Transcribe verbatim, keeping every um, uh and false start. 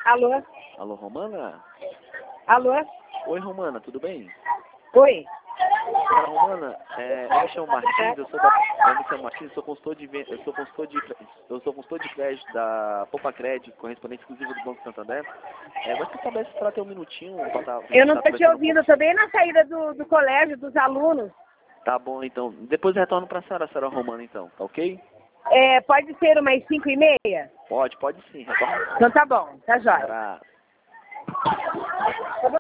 Alô? Alô, Romana? Alô? Oi, Romana, tudo bem? Oi? Senhora Romana, é, eu me chamo Martins, eu sou da, eu me chamo Martins, sou consultor de ven- eu sou consultor de eu sou consultor de crédito da Poupa Crédito, correspondente exclusivo do Banco Santander. É, gostaria de saber se para ter um minutinho para tá, Eu não tá estou te conversando um ouvindo, eu pouco. estou bem na saída do, do colégio, dos alunos. Tá bom, então. Depois eu retorno para a senhora, senhora Romana, então, tá ok? É, pode ser umas cinco e meia? Pode, pode sim, retorno. Então tá bom, tá jóia. Abraço.